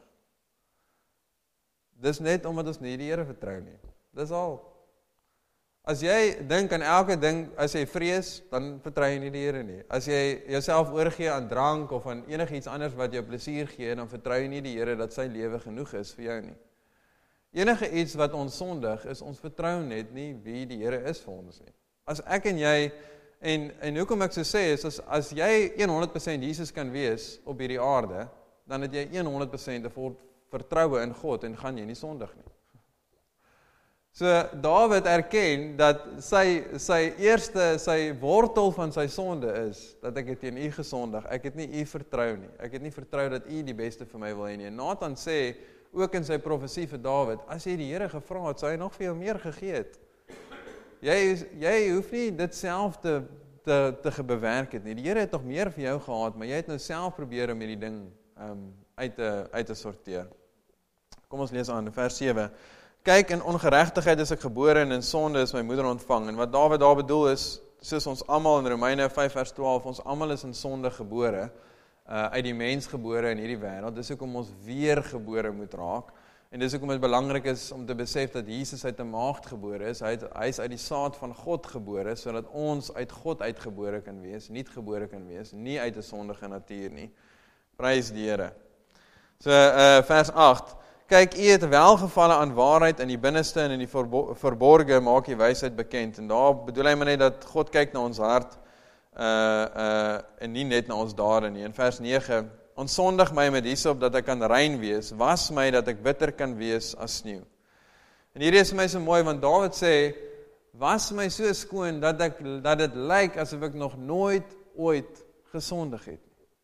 Dis net omdat ons nie die Here vertrou nie. Dis al. As jy dink aan elke ding, as jy vrees, dan vertrou jy nie die Here nie. As jy jouself oorgee aan drank of aan enigiets anders wat jou plesier gee, dan vertrou jy nie die Here dat sy lewe genoeg is vir jou nie. Enige iets wat ons sondig is, ons vertrou net nie wie die Here is vir ons nie. As ek en jy, en, en hoekom ek so sê, is as, as jy honderd persent Jesus kan wees op hierdie aarde, dan het jy honderd persent vertroue in God en gaan jy nie sondig nie. So Dawid erken dat sy, sy eerste, sy wortel van sy sonde is, dat ek het teen u gesondig, ek het nie u vertrou nie, ek het nie vertrou dat u die beste vir my wil hê nie. Nathan sê, ook in sy profesie vir Dawid, as jy die Here gevra het, sou hy nog vir jou meer gegee het. Jy, jy hoef nie dit self te, te, te bewerk het nie, die Here het nog meer vir jou gehad, maar jy het nou self probeer om hierdie ding um, uit, te, uit te sorteer. Kom ons lees aan, vers sewe. Kyk, in ongeregtigheid is ek gebore en in sonde is my moeder ontvang. En wat Dawid daar bedoel is, soos ons almal in Romeine vyf vers twaalf, ons almal is in sonde gebore, uh, uit die mens gebore in hierdie wêreld. Dis hoekom ons weer gebore moet raak. En dis hoekom dit belangrik is om te besef dat Jesus uit 'n maagd gebore is. Hy, het, hy is uit die saad van God gebore, sodat ons uit God uitgebore kan wees, nie gebore kan wees, nie uit 'n sondige natuur nie. Prys die Here. So, uh, vers agt. Kyk, u het welgevalle aan waarheid in die binneste en in die verborge maak die wysheid bekend. En daar bedoel hy maar net dat God kyk na ons hart uh, uh, en nie net na ons dade nie. In vers nege, ontsondig my met hierop dat ek kan rein wees, was my dat ek bitter kan wees as sneeu. En hier is my so mooi, want Dawid sê, was my so skoon dat ek dat dit lyk asof ek nog nooit ooit gesondig het.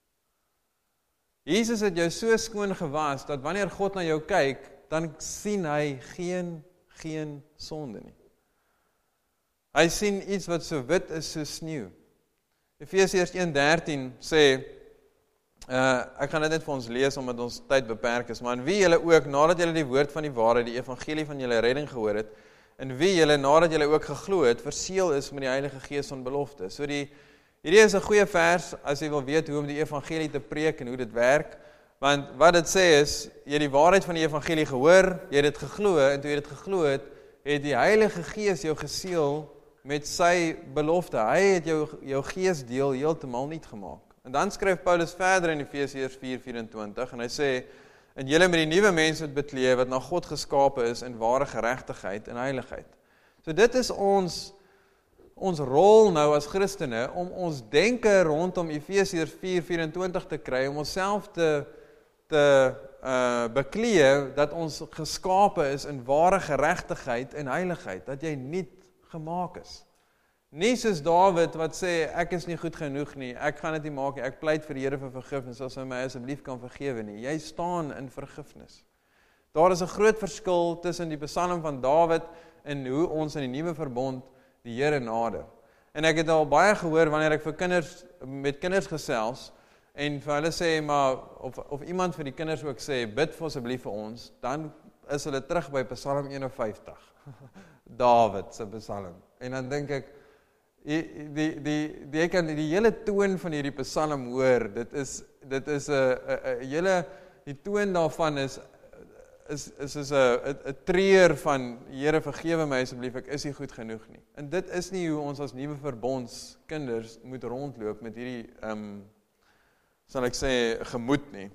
Jesus het jou so skoon gewas, dat wanneer God na jou kyk, dan sien hy geen, geen sonde nie. Hy sien iets wat so wit is so sneeu. Efesiërs een dertien sê, uh, ek gaan dit net vir ons lees, omdat ons tyd beperk is, maar in wie julle ook, nadat julle die woord van die waarheid, die evangelie van julle redding gehoor het, en wie julle, nadat julle ook geglo het, verseël is met die Heilige Gees van belofte. So die Hierdie is 'n goeie vers, as jy wil weet hoe om die evangelie te preek en hoe dit werk, want wat dit sê is, jy het die waarheid van die evangelie gehoor, jy het dit geglo, en toe jy dit geglo het, het die Heilige Gees jou geseël met sy belofte. Hy het jou, jou geesdeel heeltemal nuut gemaak. En dan skryf Paulus verder in Efesiërs vier vyf-en-twintig, en hy sê, en julle met die nuwe mens moet beklee, wat na God geskape is in ware geregtigheid en heiligheid. So dit is ons ons rol nou as Christene, om ons denke rondom Efesiërs vier vyf-en-twintig te kry, om onsself te, te uh, beklee, dat ons geskape is in ware geregtigheid en heiligheid, dat jy nuut gemaak is. Nie soos Dawid wat sê, ek is nie goed genoeg nie, ek gaan dit nie maak nie, ek pleit vir die Here vir vergifnis, as hy my asseblief kan vergewe nie. Jy staan in vergifnis. Daar is 'n groot verskil tussen die Psalm van Dawid en hoe ons in die nuwe verbond die Here nader. En ek het al baie gehoor wanneer ek vir kinders met kinders gesels en vir hulle sê, maar of of iemand vir die kinders ook sê, bid vir asseblief vir ons, dan is hulle terug by Psalm een vyftig. Dawid se Psalm. En dan dink ek, die die die die ek kan die hele toon van hierdie Psalm hoor. Dit is dit is 'n 'n hele die toon daarvan is is is is 'n 'n treur van Here vergewe my asseblief, ek is nie goed genoeg nie. En dit is nie hoe ons as nuwe verbonds kinders moet rondloop met hierdie ehm um, sal ek sê gemoed nie.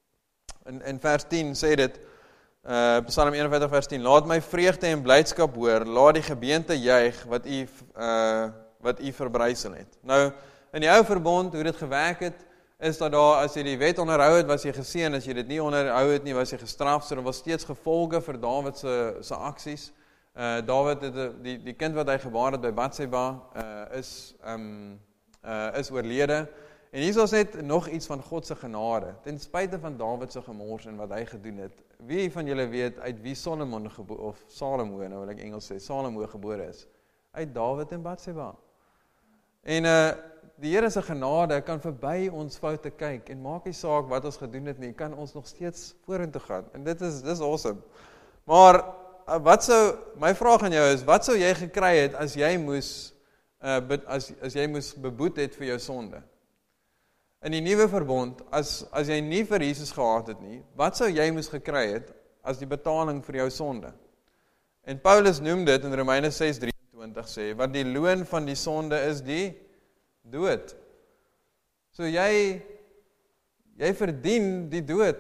In in vers tien sê dit uh Psalm een vyftig vers tien, laat my vreugde en blydskap hoor, laat die gebeente juig wat u uh wat u verbrysel het. Nou in die ou verbond hoe dit gewerk het, is dat daar, as jy die wet onderhou het, was jy geseën, as jy dit nie onderhou het nie, was jy gestraf, so daar was steeds gevolge vir Dawid se se aksies. Uh, Dawid, het, die, die kind wat hy gebaar het by Batseba, uh, is, um, uh, is oorlede, En hier is net nog iets van God se genade. Ten spyte van Dawid se gemors en wat hy gedoen het. Wie van julle weet uit wie Solomon gebo- of Salomo, nou wil ek Engels sê, Salomo gebore is? Uit Dawid en Batseba. En uh, die Here se genade kan verby ons foute kyk en maak nie saak wat ons gedoen het nie, kan ons nog steeds vorentoe gaan. En dit is dis awesome. Maar uh, wat sou my vraag aan jou is, wat sou jy gekry het as jy moes uh, be, as as jy moes beboet het vir jou sonde? In die nuwe verbond, as as jy nie vir Jesus gehaat het nie, wat sou jy moes gekry het as die betaling vir jou sonde? En Paulus noem dit in Romeine ses drieëntwintig sê, wat die loon van die sonde is die dood. So jy jy verdien die dood.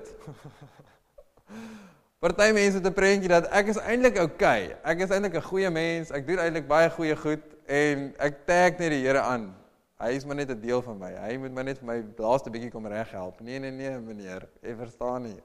Party mense het 'n prentjie dat ek is eintlik okay. Ek is eintlik 'n goeie mens, ek doen eintlik baie goeie goed en ek tag net die Here aan. Hy is maar net 'n deel van my. Hy moet maar net vir my laaste bietjie kom reghelp. Nee, nee, nee, meneer. Jy verstaan nie.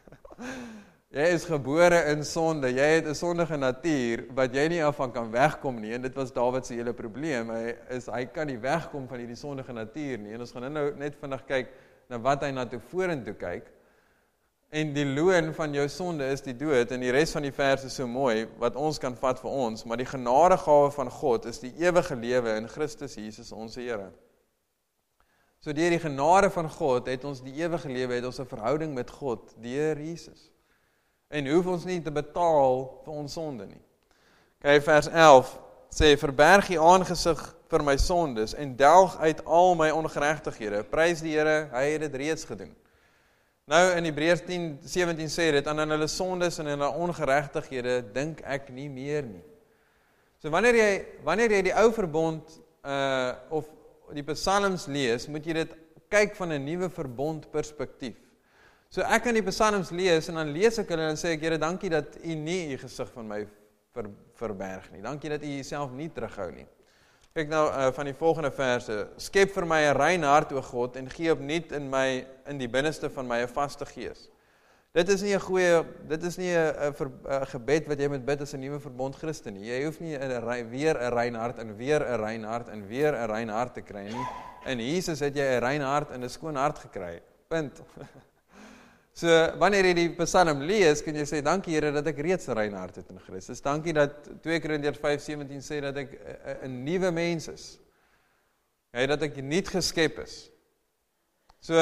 Jy is gebore in sonde. Jy het 'n sondige natuur wat jy nie af van kan wegkom nie. En dit was Dawid se hele probleem. Hy is hy kan nie wegkom van hierdie sondige natuur nie. En ons gaan nou net vinnig kyk na wat hy na toe vorentoe kyk. En die loon van jou sonde is die dood, en die res van die vers is so mooi, wat ons kan vat vir ons, maar die genadegawe van God is die ewige lewe in Christus Jesus ons Here. So deur die genade van God het ons die ewige lewe, het ons 'n verhouding met God, deur Jesus. En hoef ons nie te betaal vir ons sonde nie. Kyk, vers elf sê, verberg die aangesig vir my sondes, en delg uit al my ongeregtighede. Prys die Here, hy het dit reeds gedoen. Nou in Hebreërs tien sewentien sê dit, en aan hulle sondes en hulle ongeregtighede dink ek nie meer nie. So wanneer jy wanneer jy die ou verbond uh, of die psalms lees, moet jy dit kyk van 'n nuwe verbond perspektief. So ek kan die psalms lees en dan lees ek hulle en sê ek, Here, dankie dat U nie U gesig van my ver, verberg nie. Dankie dat U Uself nie terughou nie. Kyk nou uh, van die volgende verse. Skep vir my 'n rein hart, o God, en gee opnuut in my in die binneste van my 'n vaste gees. Dit is nie 'n goeie, dit is nie 'n gebed wat jy moet bid as 'n nuwe verbond Christen nie. Jy hoef nie 'n weer 'n rein hart en weer 'n rein hart en weer 'n rein hart te kry nie. In Jesus het jy 'n rein hart en 'n skoon hart gekry. Punt. So wanneer jy die Psalm lees, kan jy sê dankie Here dat ek reeds 'n rein hart het in Christus. Dankie dat twee Korintiërs vyf sewentien sê dat ek 'n nuwe mens is. Ja, dat ek nuut geskep is. So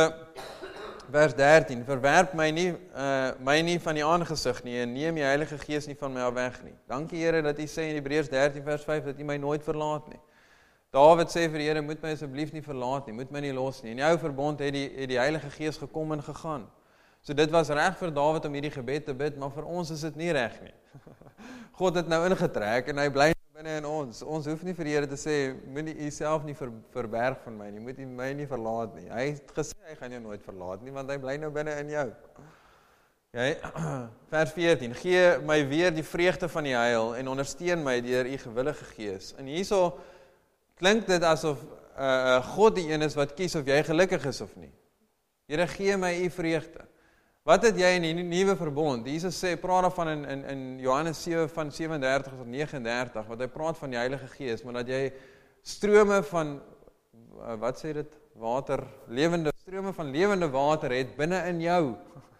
vers dertien, verwerp my nie uh, my nie van die aangesig nie en neem die Heilige Gees nie van my af weg nie. Dankie Here dat U sê in Hebreërs dertien vers vyf dat U my nooit verlaat nie. Dawid sê vir die Here, moet my asseblief nie verlaat nie, moet my nie los nie. In jou verbond het die het die Heilige Gees gekom en gegaan. So dit was reg vir Dawid om hierdie gebed te bid, maar vir ons is dit nie reg nie. God het nou ingetrek en hy bly binne in ons. Ons hoef nie vir die Here te sê, moenie U self nie ver, verberg van my nie, moet U my nie verlaat nie. Hy het gesê hy gaan jou nooit verlaat nie, want hy bly nou binne in jou. Okay. Vers veertien, gee my weer die vreugde van die heil en ondersteun my deur U gewillige Gees. En hierso klink dit asof uh, God die een is wat kies of jy gelukkig is of nie. Here, gee my U vreugde. Wat het jy in die nuwe verbond? Jesus sê, praat daarvan in, in, in Johannes sewe van sewendertig tot negenendertig, wat hy praat van die Heilige Gees, maar dat jy strome van, wat sê dit, water, lewende, strome van lewende water het binne in jou.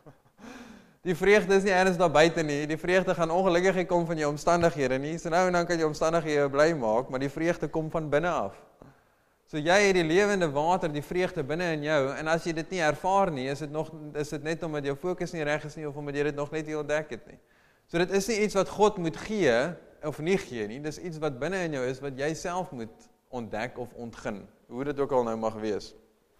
Die vreugde is nie ergens daar buite nie, die vreugde gaan ongelukkig nie kom van jou omstandighede nie, so nou en dan kan jou omstandighede bly maak, maar die vreugde kom van binne af. So jy het die lewende water, die vreugde binne in jou, en as jy dit nie ervaar nie, is dit nog is dit net omdat jou fokus nie reg is nie, of omdat jy dit nog net nie ontdek het nie. So dit is nie iets wat God moet gee, of nie gee nie, dis iets wat binne in jou is, wat jy self moet ontdek of ontgin, hoe dit ook al nou mag wees.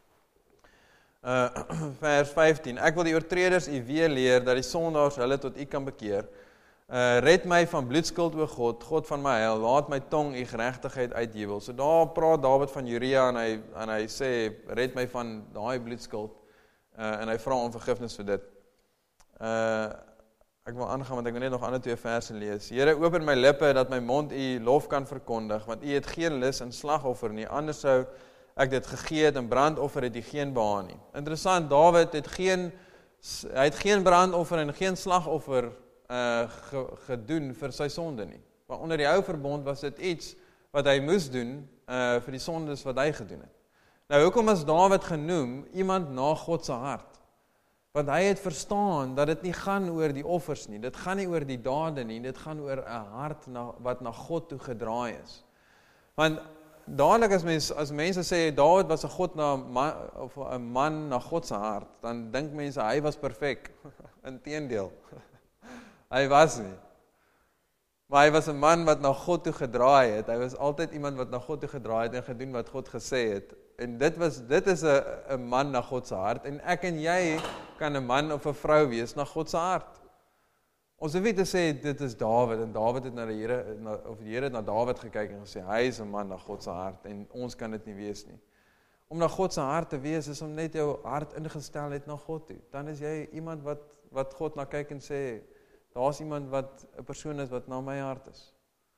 Uh, vers vyftien, ek wil die oortreders U weer leer, dat die sondaars hulle tot U kan bekeer. Uh, red my van bloedskuld, o God, God van my heil, laat my tong U geregtigheid uitjubel. So daar praat Dawid van Uria en hy, en hy sê, red my van daai bloedskuld, uh, en hy vra om vergifnis vir dit. Uh, ek wil aangaan, want ek wil net nog ander twee verse lees. Here, open my lippe, dat my mond U lof kan verkondig, want U het geen lus in slagoffer nie, anders sou ek dit gegee het, en brandoffer het U geen behaag nie. Interessant, Dawid het geen, hy het geen brandoffer en geen slagoffer Uh, ge, gedoen vir sy sonde nie. Maar onder die ou verbond was dit iets wat hy moes doen uh, vir die sondes wat hy gedoen het. Nou, hoekom is Dawid genoem iemand na God se hart? Want hy het verstaan dat dit nie gaan oor die offers nie, dit gaan nie oor die dade nie, dit gaan oor 'n hart na, wat na God toe gedraai is. Want dadelik as mense, as mense sê, Dawid was 'n God na man, of 'n man na God se hart, dan dink mense, hy was perfek. Inteendeel. Hy was nie. Maar hy was 'n man wat na God toe gedraai het. Hy was altyd iemand wat na God toe gedraai het en gedoen wat God gesê het. En dit was dit is 'n 'n man na God se hart. En ek en jy kan 'n man of 'n vrou wees na God se hart. Ons hoef nie te sê dit is Dawid en Dawid het na die Here na, of die Here het na Dawid gekyk en gesê hy is 'n man na God se hart en ons kan dit nie wees nie. Om na God se hart te wees is om net jou hart ingestel het na God toe. Dan is jy iemand wat wat God na kyk en sê daar's iemand wat 'n persoon is wat na my hart is.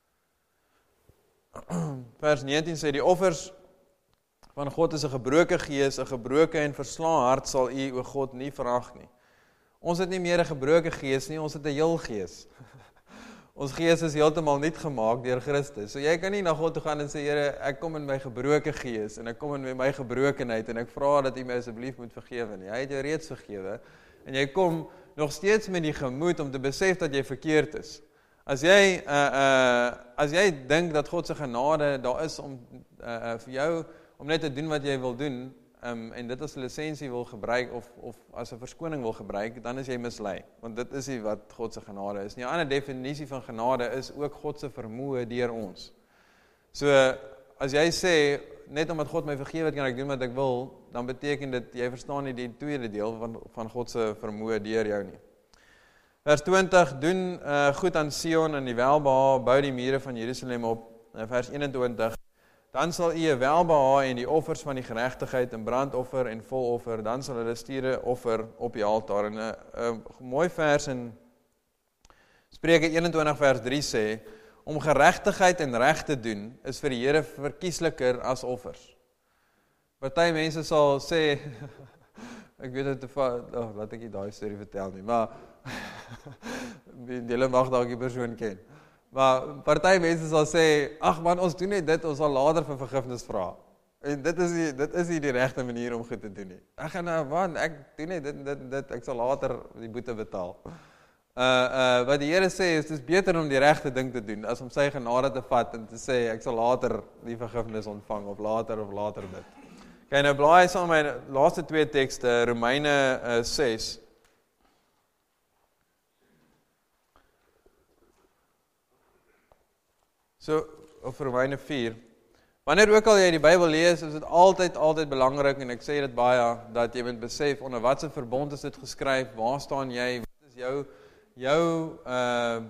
Vers negentien sê die offers van God is 'n gebroke gees, 'n gebroke en verslae hart sal U, o God, nie verag nie. Ons het nie meer 'n gebroke gees nie, ons het 'n heel gees. Ons gees is heeltemal nuut gemaak deur Christus. So jy kan nie na God toe gaan en sê, Here, ek kom in my gebroke gees en ek kom in my gebrokenheid en ek vra dat U my asseblief moet vergewe nie. Hy het jou reeds vergewe en jy kom nog steeds met die gemoed om te besef dat jy verkeerd is. As jy uh uh as jy dink dat God se genade daar is om uh, uh vir jou om net te doen wat jy wil doen, um, en dit as 'n lisensie wil gebruik of of as 'n verskoning wil gebruik, dan is jy mislei, want dit is nie wat God se genade is nie. 'n Ander definisie van genade is ook God se vermoë deur ons. So as jy sê net omdat God my vergewe het, kan ek doen wat ek wil, dan beteken dit jy verstaan nie die tweede deel van van God se vermoë deur jou nie. Vers twintig, doen uh, goed aan Sion en die welbehae, bou die mure van Jerusalem op. Uh, vers eenentwintig, dan sal U 'n welbehae en die offers van die geregtigheid en brandoffer en voloffer, dan sal hulle stiere offer op die altaar. En 'n uh, uh, mooi vers in Spreuke eenentwintig vers drie sê, om geregtigheid en reg te doen is vir die Here verkiesliker as offers. Party mense sal sê, ek weet dit te va, oh, laat ek nie daai storie vertel nie, maar julle mag dalk die persoon ken. Maar party mense sal sê, ag man, ons doen net dit, ons sal later vir vergifnis vra. En dit is nie, dit is nie die regte manier om goed te doen nie. Ek gaan nou, man, ek doen net dit, dit, dit, ek sal later die boete betaal. Uh, uh, wat die Here sê is, dit is beter om die regte ding te doen, as om sy genade te vat en te sê, ek sal later die vergifnis ontvang, of later, of later dit. Kijk, nou blaai saam my laaste twee tekste, Romeine uh, ses. So, of Romeine vier. Wanneer ook al jy die Bybel lees, is dit altyd, altyd belangrik, en ek sê dit baie, dat jy moet besef, onder wat se verbond is dit geskryf, waar staan jy, wat is jou, jou, uh,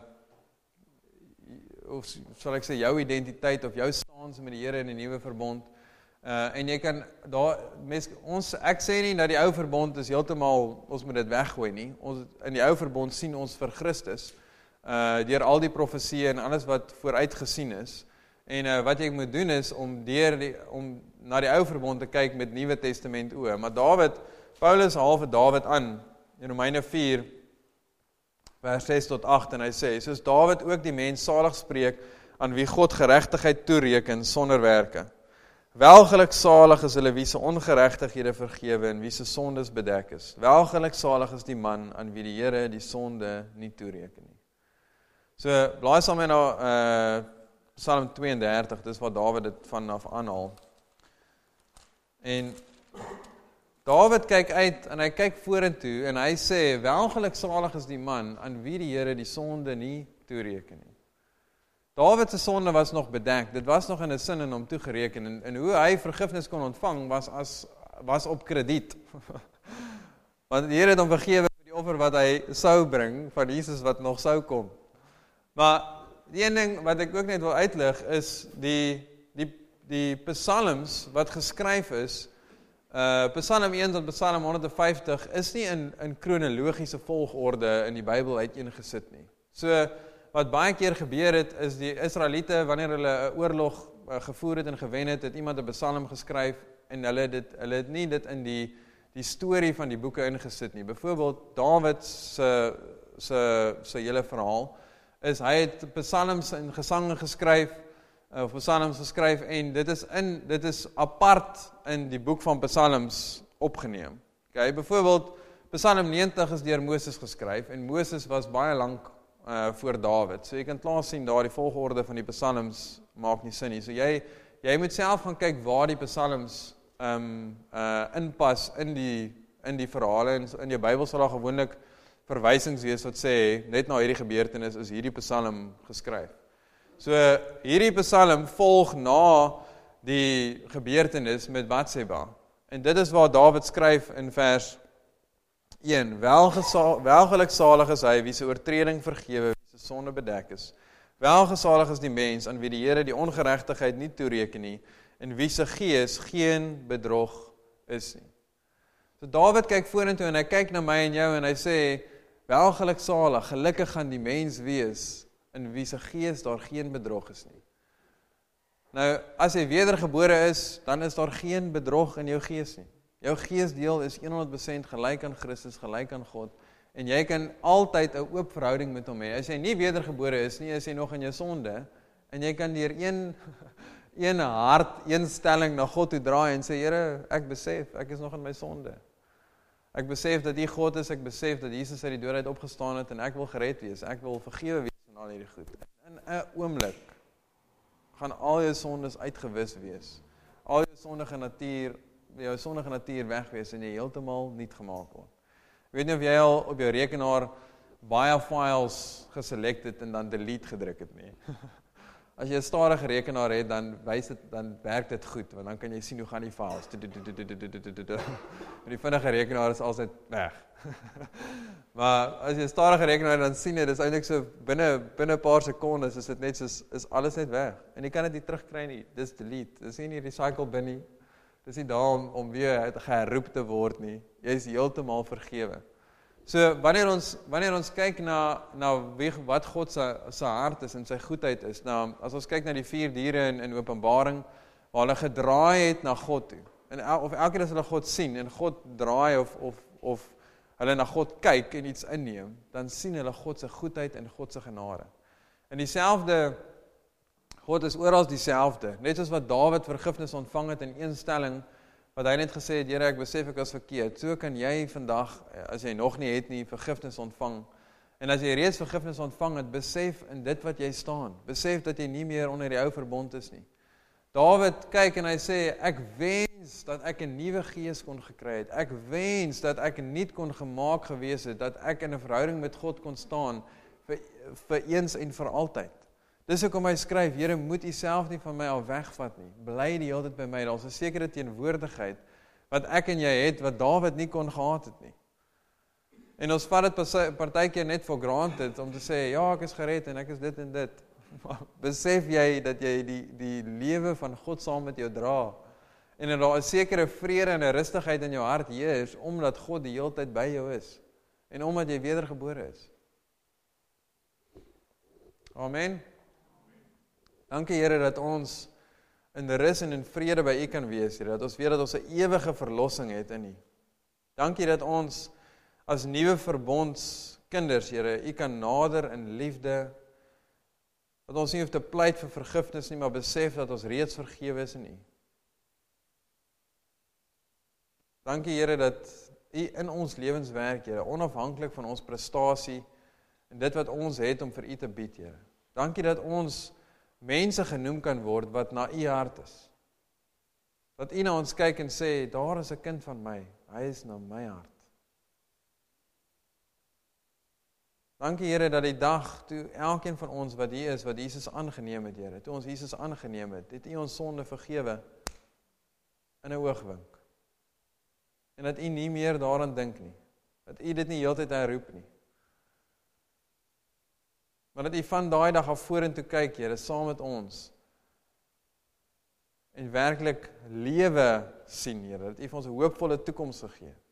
of sal ek sê, jou identiteit, of jou stance met die Here in die nuwe verbond, uh, en jy kan, daar, mens, ons, ek sê nie, dat die ou verbond is heeltemal, ons moet dit weggooi nie, ons, in die ou verbond sien ons vir Christus, uh, deur al die profesie en alles wat vooruit gesien is, en uh, wat jy moet doen is, om, deur die, om na die ou verbond te kyk met Nuwe Testament oë, maar Dawid, Paulus haal vir Dawid aan, in Romeine vier, vers ses tot agt, en hy sê, soos Dawid ook die mens salig spreek, aan wie God geregtigheid toereken sonder werke. Welgeluk salig is hulle wie se ongeregtighede vergewe en wie se sondes bedek is. Welgeluk salig is die man aan wie die Here die sonde nie toereken nie. So, blaai saam my na uh, Psalm twee en dertig, dis waar Dawid dit vanaf aanhaal. En Dawid kyk uit en hy kyk vorentoe en hy sê, welgeluk salig is die man aan wie die Here die sonde nie toereken nie. Dawid se sonde was nog bedek, dit was nog in 'n sin in hom toegereken, en, en hoe hy vergifnis kon ontvang was, as, was op krediet. Want die Here het hom vergewe vir die offer wat hy sou bring, van Jesus wat nog sou kom. Maar die een ding wat ek ook net wil uitlig is, die, die, die psalms wat geskryf is, Uh, Psalm een tot Psalm honderdvyftig is nie in, in kronologiese volgorde in die Bybel uiteengesit nie. So, wat baie keer gebeur het, is die Israeliete, wanneer hulle 'n oorlog uh, gevoer het en gewen het, het iemand 'n psalm geskryf, en hulle het, dit, hulle het nie dit in die, die storie van die boeke ingesit nie. Byvoorbeeld, Dawid se, se, se hele verhaal, is hy het psalms en gesange geskryf, of Psalms geskryf en dit is in dit is apart in die boek van Psalms opgeneem. Okay, byvoorbeeld Psalm negentig is deur Moses geskryf en Moses was baie lank uh, voor Dawid. So jy kan klaar sien daar die volgorde van die Psalms maak nie sin nie. So jy jy moet self gaan kyk waar die Psalms um uh inpas in die in die verhale en in jou Bybel sal daar gewoonlik verwysings wees wat sê net na hierdie gebeurtenis is hierdie Psalm geskryf. So hierdie Psalm volg na die gebeurtenis met Batseba. En dit is waar Dawid skryf in vers een. Welgeluksalig is hy wie se oortreding vergewe, wie se sonde bedek is. Welgesalig is die mens aan wie die Here die ongeregtigheid nie toereken nie en wie se gees geen bedrog is nie. So Dawid kyk vorentoe en hy kyk na my en jou en hy sê welgeluksalig, gelukkig gaan die mens wees in wie se gees daar geen bedrog is nie. Nou, as jy wedergebore is, dan is daar geen bedrog in jou gees nie. Jou geesdeel is honderd persent gelyk aan Christus, gelyk aan God, en jy kan altyd 'n oop verhouding met hom hê. As jy nie wedergebore is nie, is jy nog in jou sonde, en jy kan deur een, een hart, een stelling na God toe draai en sê, Here, ek besef, ek is nog in my sonde. Ek besef dat U God is, ek besef dat Jesus uit die dood uit opgestaan het, en ek wil gered wees, ek wil vergewe wees van al hierdie goed. In 'n oomblik gaan al jou sondes uitgewis wees. Al jou sondige natuur, jou sondige natuur weg wees en jy heeltemal nuut gemaak word. Ek weet nie of jy al op jou rekenaar baie files geselect het en dan delete gedruk het nie. As jy 'n stadige rekenaar het, dan wys dit, dan werk dit goed, want dan kan jy sien hoe gaan die files. Die vinnige rekenaar is altyd weg. Maar as jy 'n stadige rekenaar het, dan sien jy, dis eintlik so binne binne 'n paar sekondes is dit net soos is alles net weg. En jy kan dit nie terugkry nie. Dis delete. Dis nie in die recycle bin nie. Dis nie daar om, om weer geherroep te word nie. Jy is heeltemal vergewe. So wanneer ons wanneer ons kyk na na wie, wat God se se hart is en sy goedheid is, nou as ons kyk na die vier diere in in Openbaring waar hulle gedraai het na God toe. En el, of elke keer as hulle God sien en God draai of of of hulle na God kyk en iets inneem, dan sien hulle God se goedheid en God se genade. En dieselfde God is oral dieselfde, net soos wat Dawid vergifnis ontvang het in een stelling, wat hy net gesê het, Here, ek besef ek was verkeerd. So kan jy vandag, as jy nog nie het nie, vergifnis ontvang. En as jy reeds vergifnis ontvang het, besef in dit wat jy staan. Besef dat jy nie meer onder die ou verbond is nie. Dawid kyk en hy sê, ek wens dat ek 'n nuwe gees kon gekry het. Ek wens dat ek nuut kon gemaak gewees het, dat ek in 'n verhouding met God kon staan vir, vir eens en vir altyd. Dis hoekom hy skryf, Here, moet U self nie van my al wegvat nie. Bly die hele tyd by my. Daar's 'n sekere teenwoordigheid wat ek en jy het, wat Dawid nie kon gehad het nie. En ons vat dit partykeer net for granted om te sê, ja, ek is gered en ek is dit en dit. Besef jy dat jy die die lewe van God saam met jou dra en dat daar 'n sekere vrede en 'n rustigheid in jou hart heers omdat God die hele tyd by jou is en omdat jy wedergebore is. Amen. Dankie Here dat ons in rus en in vrede by U kan wees, Here, dat ons weet dat ons 'n ewige verlossing het in U. Dankie dat ons as nuwe verbondskinders, Here, U kan nader in liefde, dat ons nie hoef te pleit vir vergifnis nie, maar besef dat ons reeds vergewe is in U. Dankie Here dat U in ons lewens werk, Here, onafhanklik van ons prestasie en dit wat ons het om vir U te bied, Here. Dankie dat ons mense genoem kan word wat na U hart is. Dat U na ons kyk en sê, daar is 'n kind van my, hy is na my hart. Dankie Here dat die dag toe elkeen van ons wat hier is, wat Jesus aangeneem het, Here, toe ons Jesus aangeneem het, het U ons sonde vergewe in 'n oogwink. En dat U nie meer daaraan dink nie. Dat U dit nie heeltyd herroep nie. Maar dat U van daai dag af vorentoe kyk, Here, saam met ons. En werklik lewe sien, Here, dat U vir ons 'n hoopvolle toekoms gegee het.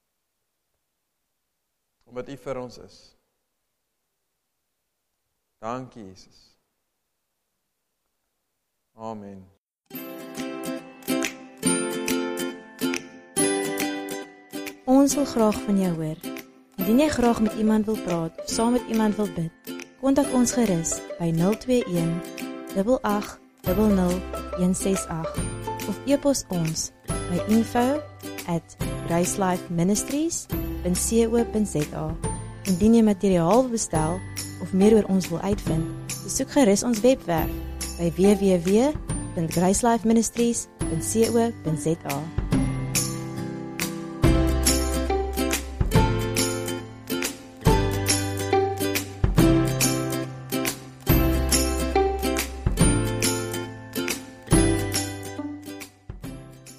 Omdat U vir ons is. Dankie, Jesus. Amen. Ons wil graag van jou hoor. Indien jy graag met iemand wil praat of saam met iemand wil bid, kontak ons gerus by nul twee een, agt agt, nul nul een ses agt of e-pos ons by info at gracelifeministries punt co punt za. Indien jy materiaal bestel of meer oor ons wil uitvind, besoek gerus ons webwerf by w w w punt gracelifeministries punt co punt za.